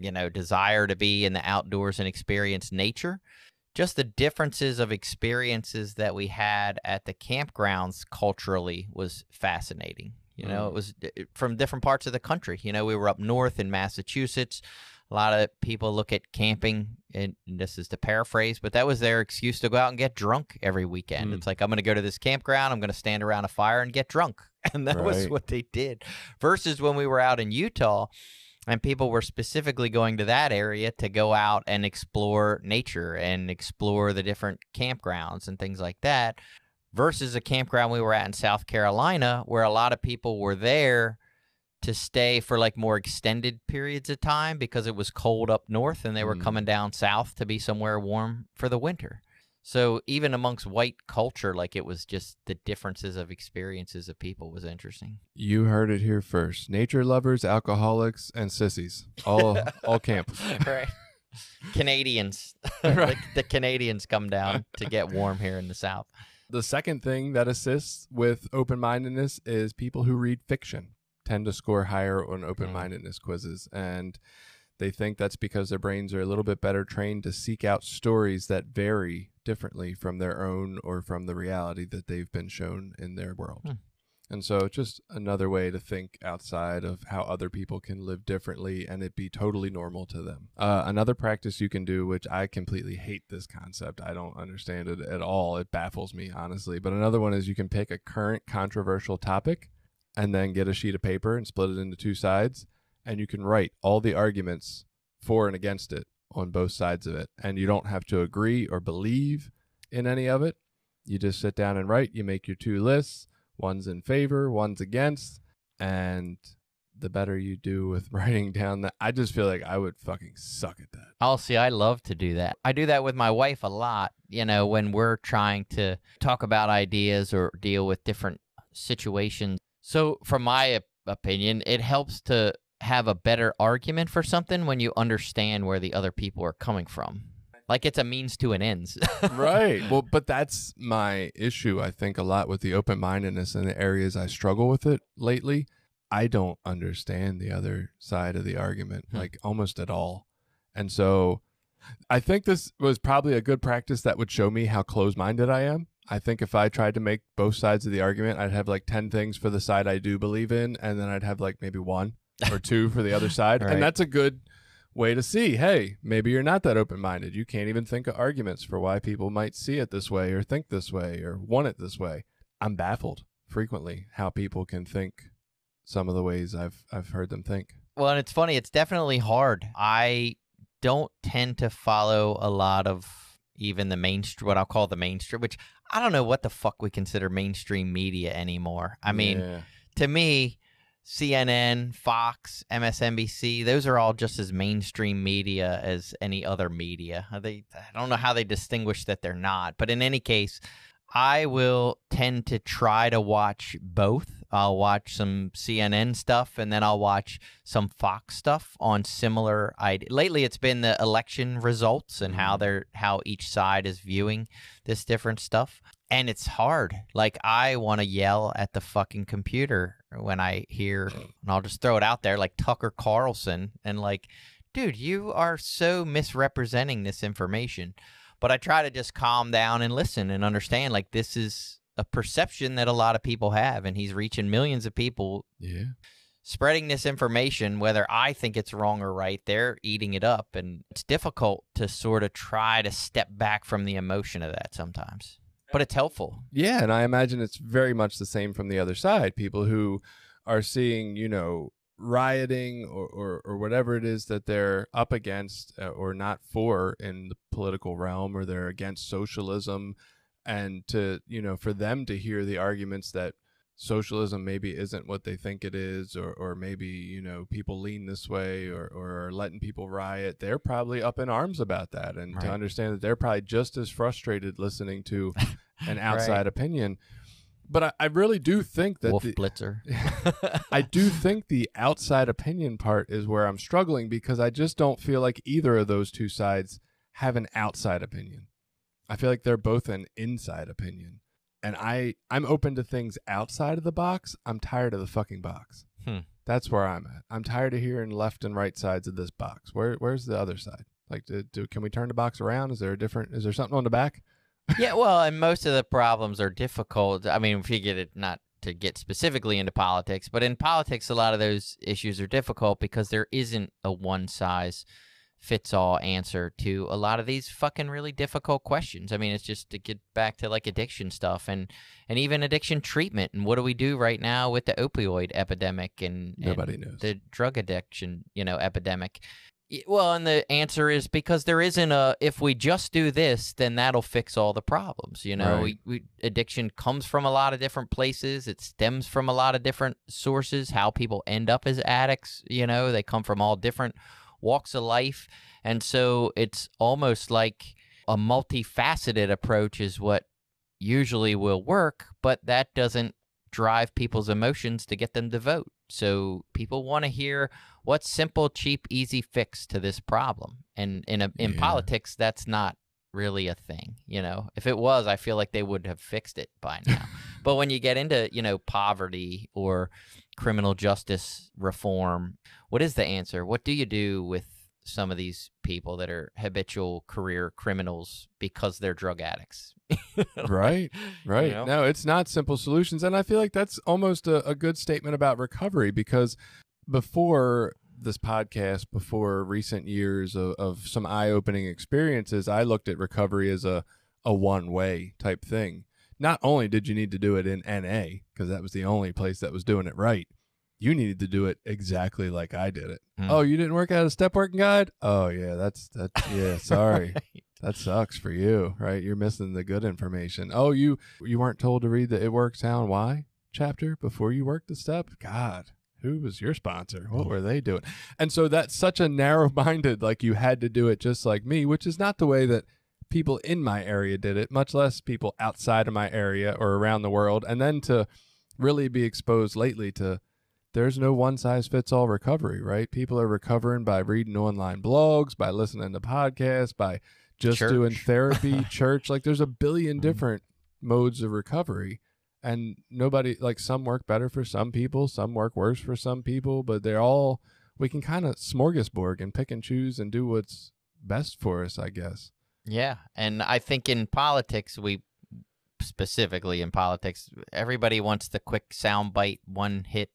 desire to be in the outdoors and experience nature. Just the differences of experiences that we had at the campgrounds culturally was fascinating. It was from different parts of the country. We were up north in Massachusetts. A lot of people look at camping, and this is to paraphrase, but that was their excuse to go out and get drunk every weekend. It's like, I'm going to go to this campground, I'm going to stand around a fire and get drunk. And that was what they did. Versus when we were out in Utah, and people were specifically going to that area to go out and explore nature and explore the different campgrounds and things like that, versus a campground we were at in South Carolina where a lot of people were there to stay for like more extended periods of time because it was cold up north and they were coming down south to be somewhere warm for the winter. So even amongst white culture, like it was just the differences of experiences of people was interesting. You heard it here first. Nature lovers, alcoholics, and sissies. All camp. Right. Canadians. Right. The Canadians come down to get warm here in the South. The second thing that assists with open-mindedness is people who read fiction tend to score higher on open-mindedness quizzes. And they think that's because their brains are a little bit better trained to seek out stories that vary differently from their own or from the reality that they've been shown in their world. And so just another way to think outside of how other people can live differently and it be totally normal to them. Another practice you can do, which I completely hate this concept. I don't understand it at all. It baffles me, honestly. But another one is you can pick a current controversial topic and then get a sheet of paper and split it into two sides. And you can write all the arguments for and against it on both sides of it. And you don't have to agree or believe in any of it. You just sit down and write. You make your two lists. One's in favor, one's against. And the better you do with writing down that, I just feel like I would fucking suck at that. Oh, see, I love to do that. I do that with my wife a lot, when we're trying to talk about ideas or deal with different situations. So from my opinion, it helps to have a better argument for something when you understand where the other people are coming from. Like it's a means to an ends. Right. Well, but that's my issue, I think, a lot with the open-mindedness in the areas I struggle with it lately. I don't understand the other side of the argument, like almost at all. And so I think this was probably a good practice that would show me how closed-minded I am. I think if I tried to make both sides of the argument, I'd have like 10 things for the side I do believe in, and then I'd have like maybe one or two for the other side. Right. And that's a good way to see, hey, maybe you're not that open-minded. You can't even think of arguments for why people might see it this way or think this way or want it this way. I'm baffled frequently how people can think some of the ways I've heard them think. Well, and it's funny. It's definitely hard. I don't tend to follow a lot of even the mainstream, what I'll call the mainstream, which I don't know what the fuck we consider mainstream media anymore. I mean, to me, CNN, Fox, MSNBC, those are all just as mainstream media as any other media. I don't know how they distinguish that they're not. But in any case, I will tend to try to watch both. I'll watch some CNN stuff, and then I'll watch some Fox stuff on similar ideas. Lately, it's been the election results and how each side is viewing this different stuff. And it's hard. Like, I want to yell at the fucking computer when I hear, and I'll just throw it out there, like Tucker Carlson, and like, dude, you are so misrepresenting this information. But I try to just calm down and listen and understand, like, this is a perception that a lot of people have, and he's reaching millions of people. Yeah. Spreading this information, whether I think it's wrong or right, they're eating it up. And it's difficult to sort of try to step back from the emotion of that sometimes. But it's helpful. Yeah, and I imagine it's very much the same from the other side. People who are seeing, rioting or whatever it is that they're up against or not for in the political realm, or they're against socialism, and to, for them to hear the arguments that socialism maybe isn't what they think it is, or maybe, people lean this way or are letting people riot, they're probably up in arms about that. And to understand that they're probably just as frustrated listening to an outside opinion. But I really do think that Wolf Blitzer. I do think the outside opinion part is where I'm struggling, because I just don't feel like either of those two sides have an outside opinion. I feel like they're both an inside opinion. And I'm open to things outside of the box. I'm tired of the fucking box. That's where I'm at. I'm tired of hearing left and right sides of this box. Where's the other side? Like, can we turn the box around? Is there something on the back? Yeah, well, and most of the problems are difficult. I mean, if you get it, not to get specifically into politics, but in politics, a lot of those issues are difficult because there isn't a one-size-fits-all answer to a lot of these fucking really difficult questions. I mean, it's just to get back to like addiction stuff and even addiction treatment. And what do we do right now with the opioid epidemic and Nobody knows. The drug addiction, epidemic? Well, and the answer is because there isn't if we just do this, then that'll fix all the problems. Right. Addiction comes from a lot of different places. It stems from a lot of different sources, how people end up as addicts. They come from all different walks of life. And so it's almost like a multifaceted approach is what usually will work, but that doesn't drive people's emotions to get them to vote. So people want to hear what's simple, cheap, easy fix to this problem. And in politics, that's not really a thing. If it was, I feel like they would have fixed it by now. But when you get into, poverty or criminal justice reform, what is the answer? What do you do with some of these people that are habitual career criminals because they're drug addicts? Right. No, it's not simple solutions. And I feel like that's almost a good statement about recovery, because before this podcast, before recent years of some eye-opening experiences, I looked at recovery as a one-way type thing. Not only did you need to do it in NA, because that was the only place that was doing it right, you needed to do it exactly like I did it. Oh, you didn't work out a step working guide? Oh, yeah, yeah, sorry. Right. That sucks for you, right? You're missing the good information. Oh, you weren't told to read the It Works How and Why chapter before you worked the step? God, who was your sponsor? What were they doing? And so that's such a narrow-minded, like you had to do it just like me, which is not the way that people in my area did it, much less people outside of my area or around the world. And then to really be exposed lately to there's no one-size-fits-all recovery, right? People are recovering by reading online blogs, by listening to podcasts, by just doing therapy, church. Like there's a billion different modes of recovery, and nobody, like some work better for some people, some work worse for some people, but we can kind of smorgasbord and pick and choose and do what's best for us, I guess. Yeah. And I think in politics, specifically in politics, everybody wants the quick soundbite, one hit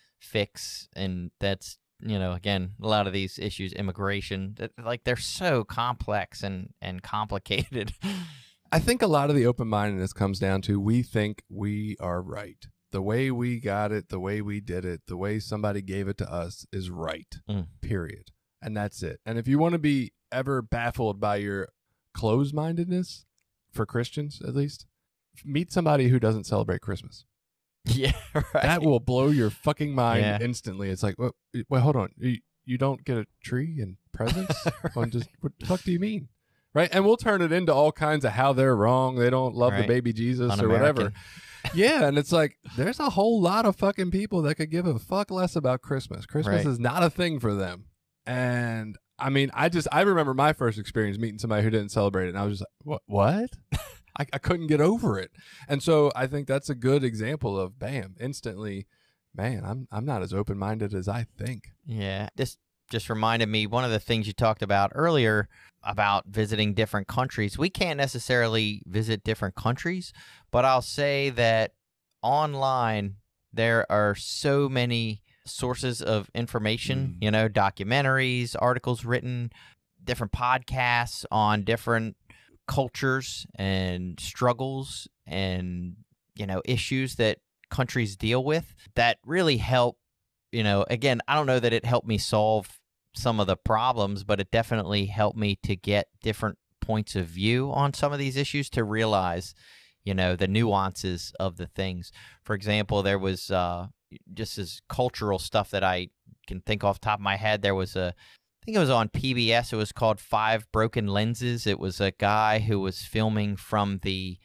fix. And that's, again, a lot of these issues, immigration, like they're so complex and complicated. I think a lot of the open-mindedness comes down to we think we are right. The way we got it, the way we did it, the way somebody gave it to us is right, period. And that's it. And if you want to be ever baffled by your closed-mindedness, for Christians at least, meet somebody who doesn't celebrate Christmas. Yeah, right. That will blow your fucking mind instantly. It's like, well, hold on. You don't get a tree and presents? What the fuck do you mean? Right? And we'll turn it into all kinds of how they're wrong. They don't love the baby Jesus or whatever. Yeah, and it's like, there's a whole lot of fucking people that could give a fuck less about Christmas. Christmas is not a thing for them. And I mean, I remember my first experience meeting somebody who didn't celebrate it, and I was just like, what? I couldn't get over it. And so I think that's a good example of, bam, instantly, man, I'm not as open-minded as I think. Yeah. This just reminded me, one of the things you talked about earlier about visiting different countries. We can't necessarily visit different countries, but I'll say that online there are so many sources of information, documentaries, articles written, different podcasts on different cultures and struggles and issues that countries deal with that really help. Again, I don't know that it helped me solve some of the problems, but it definitely helped me to get different points of view on some of these issues, to realize the nuances of the things. For example, there was just as cultural stuff that I can think off the top of my head. There was I think it was on PBS. It was called 5 Broken Lenses. It was a guy who was filming from the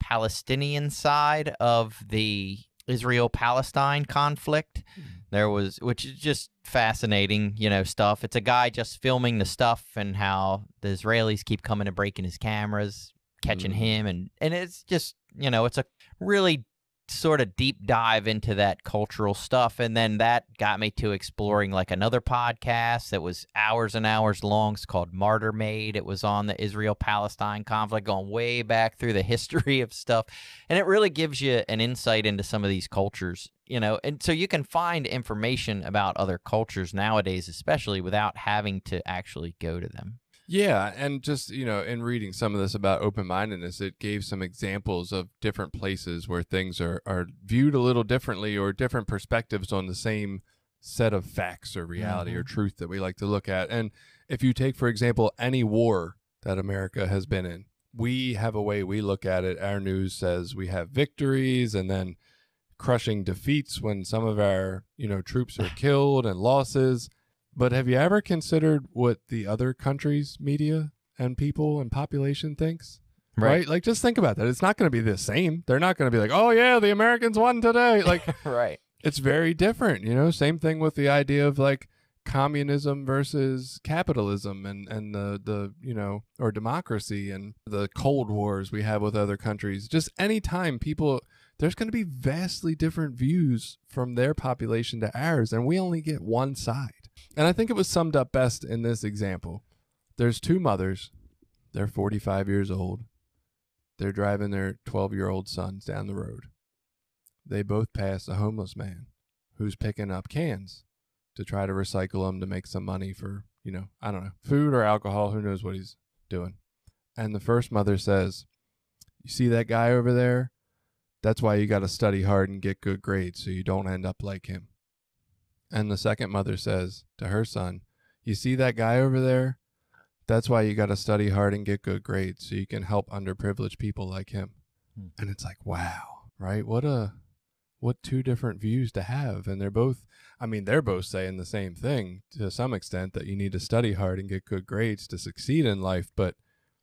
Palestinian side of the Israel-Palestine conflict. There was, which is just fascinating, stuff. It's a guy just filming the stuff and how the Israelis keep coming and breaking his cameras, catching him. And it's just, it's a really sort of deep dive into that cultural stuff. And then that got me to exploring like another podcast that was hours and hours long. It's called Martyr Made. It was on the Israel-Palestine conflict, going way back through the history of stuff. And it really gives you an insight into some of these cultures, and so you can find information about other cultures nowadays, especially without having to actually go to them. Yeah, and just, in reading some of this about open-mindedness, it gave some examples of different places where things are viewed a little differently, or different perspectives on the same set of facts or reality or truth that we like to look at. And if you take, for example, any war that America has been in, we have a way we look at it. Our news says we have victories and then crushing defeats when some of our, troops are killed, and losses. But have you ever considered what the other countries' media and people and population thinks? Right? Like, just think about that. It's not going to be the same. They're not going to be like, oh, yeah, the Americans won today. Like, right. It's very different, Same thing with the idea of, like, communism versus capitalism and the or democracy, and the Cold Wars we have with other countries. Just any time there's going to be vastly different views from their population to ours, and we only get one side. And I think it was summed up best in this example. There's two mothers. They're 45 years old. They're driving their 12-year-old sons down the road. They both pass a homeless man who's picking up cans to try to recycle them to make some money for, I don't know, food or alcohol. Who knows what he's doing. And the first mother says, you see that guy over there? That's why you got to study hard and get good grades so you don't end up like him. And the second mother says to her son, you see that guy over there? That's why you got to study hard and get good grades so you can help underprivileged people like him. And it's like, wow, right? What two different views to have. And they're both saying the same thing to some extent, that you need to study hard and get good grades to succeed in life. But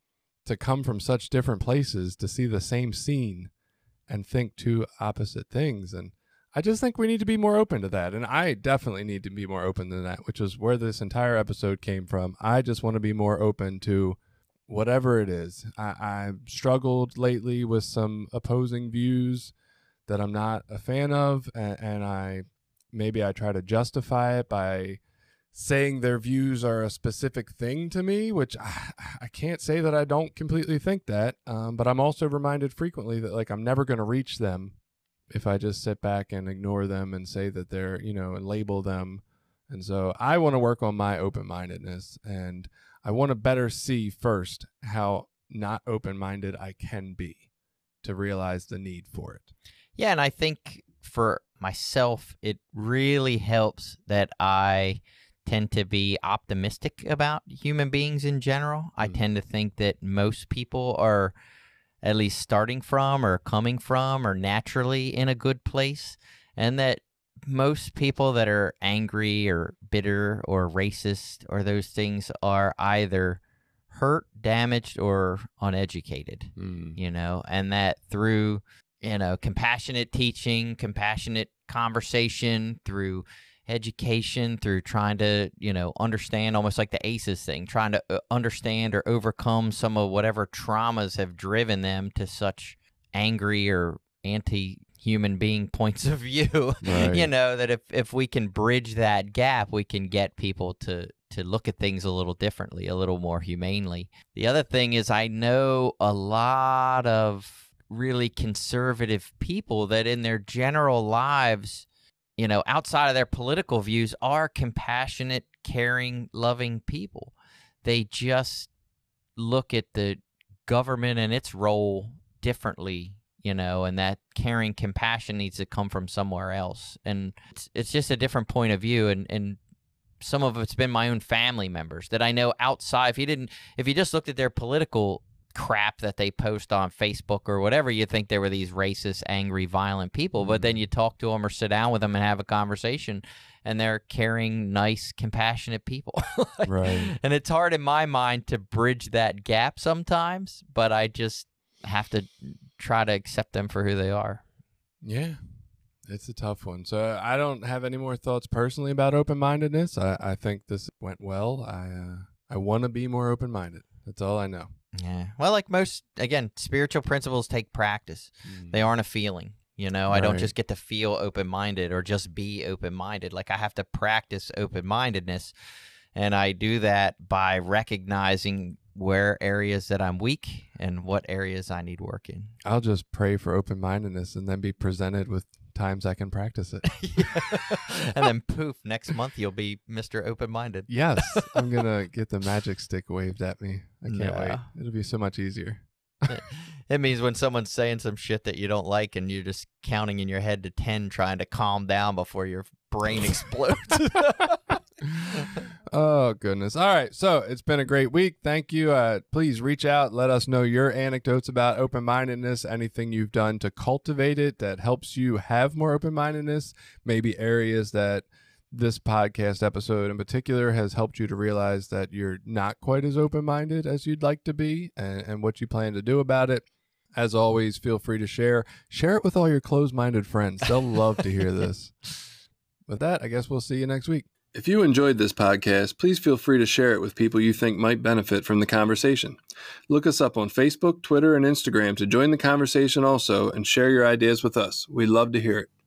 to come from such different places, to see the same scene and think two opposite things. And I just think we need to be more open to that. And I definitely need to be more open than that, which is where this entire episode came from. I just want to be more open to whatever it is. I've struggled lately with some opposing views that I'm not a fan of. And I try to justify it by saying their views are a specific thing to me, which I can't say that I don't completely think that. But I'm also reminded frequently that, like, I'm never going to reach them if I just sit back and ignore them and say that they're, and label them. And so I want to work on my open-mindedness, and I want to better see first how not open-minded I can be to realize the need for it. Yeah, and I think for myself, it really helps that I tend to be optimistic about human beings in general. I tend to think that most people are at least starting from or coming from or naturally in a good place, and that most people that are angry or bitter or racist or those things are either hurt, damaged, or uneducated, and that through, compassionate teaching, compassionate conversation, through education, through trying to, understand, almost like the ACEs thing, trying to understand or overcome some of whatever traumas have driven them to such angry or anti-human being points of view, right. That if we can bridge that gap, we can get people to look at things a little differently, a little more humanely. The other thing is, I know a lot of really conservative people that in their general lives, outside of their political views, are compassionate, caring, loving people. They just look at the government and its role differently, and that caring compassion needs to come from somewhere else. And it's just a different point of view. And some of it's been my own family members that I know outside. If you just looked at their political crap that they post on Facebook or whatever, you think they were these racist, angry, violent people. But then you talk to them or sit down with them and have a conversation, and they're caring, nice, compassionate people. Right. And it's hard in my mind to bridge that gap sometimes, but I just have to try to accept them for who they are. Yeah, it's a tough one. So I don't have any more thoughts personally about open-mindedness. I think this went well. I want to be more open-minded. That's all I know. Yeah. Well, like most, again, spiritual principles take practice. They aren't a feeling. You know, I don't just get to feel open-minded or just be open-minded. Like I have to practice open-mindedness. And I do that by recognizing where areas that I'm weak and what areas I need work in. I'll just pray for open-mindedness and then be presented with times I can practice it. And then poof, next month you'll be Mr. Open-minded. Yes, I'm going to get the magic stick waved at me. I can't wait. It'll be so much easier. It means when someone's saying some shit that you don't like and you're just counting in your head to 10 trying to calm down before your brain explodes. Oh, goodness. All right. So it's been a great week. Thank you. Please reach out. Let us know your anecdotes about open-mindedness, anything you've done to cultivate it that helps you have more open-mindedness, maybe areas that this podcast episode in particular has helped you to realize that you're not quite as open-minded as you'd like to be, and what you plan to do about it. As always, feel free to share it with all your closed-minded friends. They'll love to hear this. With that, I guess we'll see you next week. If you enjoyed this podcast, please feel free to share it with people you think might benefit from the conversation. Look us up on Facebook, Twitter, and Instagram to join the conversation also and share your ideas with us. We'd love to hear it.